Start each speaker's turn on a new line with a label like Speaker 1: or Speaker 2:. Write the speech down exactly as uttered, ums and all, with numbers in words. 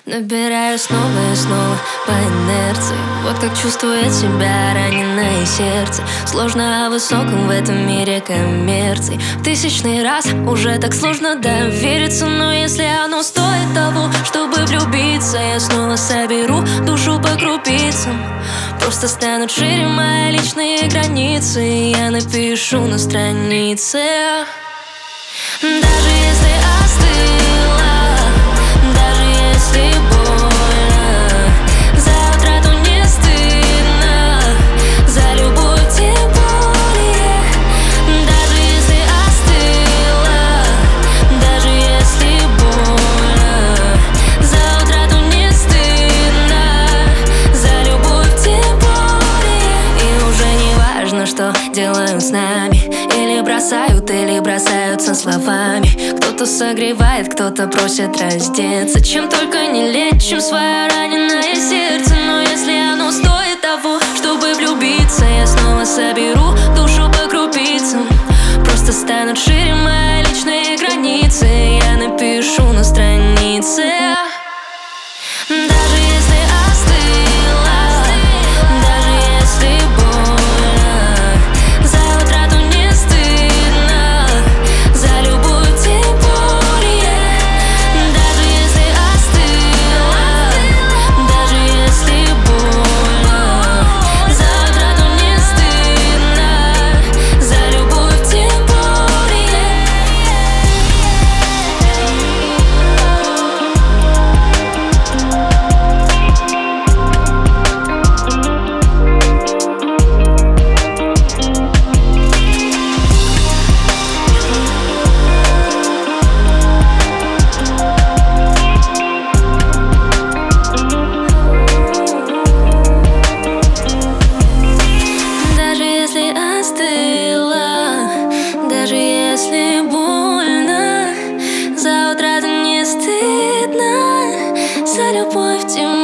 Speaker 1: Набираю снова и снова по инерции. Вот как чувствует себя раненое сердце. Сложно о высоком в этом мире коммерции. В тысячный раз уже так сложно довериться. Но если оно стоит того, чтобы влюбиться, я снова соберу душу по крупицам. Просто станут шире мои личные границы, и я напишу на странице. Даже если остыла, даже если больно, за утрату не стыдно, за любовь тем более. Даже если остыла, даже если больно, за утрату не стыдно, за любовь тем более. И уже не важно, что делают с нами, или бросают, или бросаются словами. Кто-то согревает, кто-то просит раздеться. Чем только не лечим свое раненое сердце. Но если оно стоит того, чтобы влюбиться, я снова соберу душу по крупицам. Просто станут шире мои личные границы, я напишу на странице. Даже если остыла, даже если больно, за утрату не стыдно, за любовь тем более. Даже если остыла, даже если больно, за утрату не стыдно, за любовь тем более. Даже если остыла, даже если больно, за утрату не стыдно, за любовь тем